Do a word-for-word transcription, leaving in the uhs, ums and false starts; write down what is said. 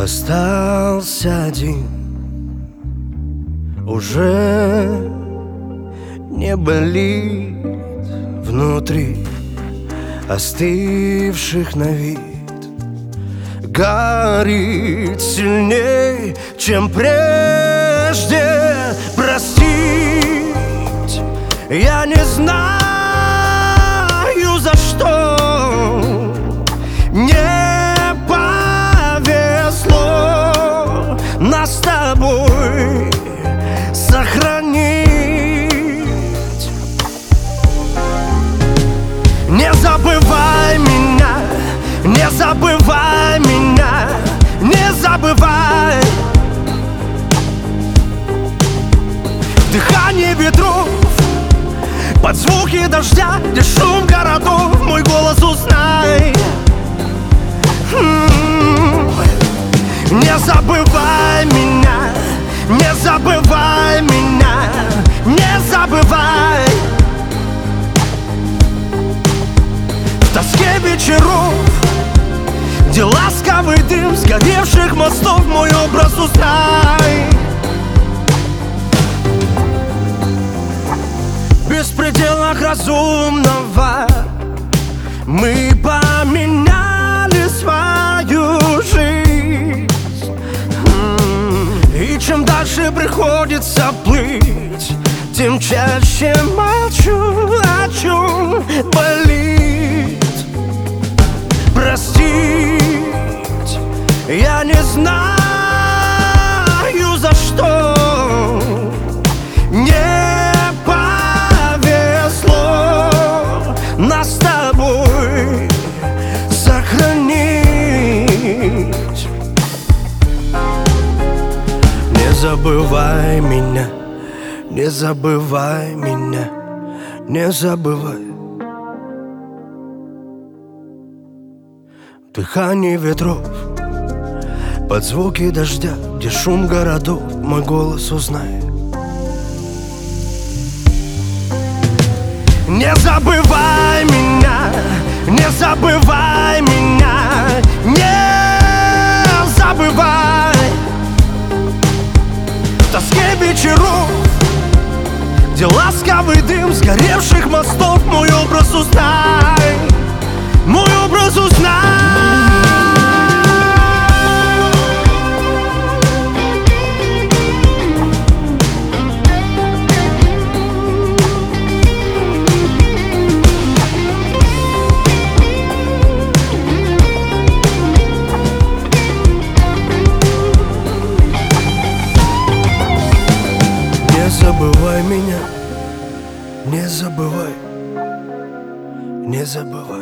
остался один, уже не болит внутри остывших на вид. Горит сильней, чем прежде. Простить я не знаю за что. Не повезло нас с тобой сохранить. Не забывай меня, не забывай меня, не забывай. Дыхание ветров, под звуки дождя, где шум городов, мой голос узнай. Не забывай меня, не забывай меня, не забывай. В тоске вечеров, где ласковый дым сгоревших мостов, мой образ узнай. В беспределах разумного мы поменяли свою жизнь. И чем дальше приходится плыть, тем чаще молчу, о чем болит. Простить я не знаю за что. Не повезло нас с тобой сохранить. Не забывай меня, не забывай меня, не забывай. Дыхание ветров, под звуки дождя, где шум городов, мой голос узнай. Не забывай меня, не забывай меня, не забывай. В тоске вечеров, где ласковый дым сгоревших мостов, мой образ узнай, мой образ узнай. Не забывай меня, не забывай, не забывай.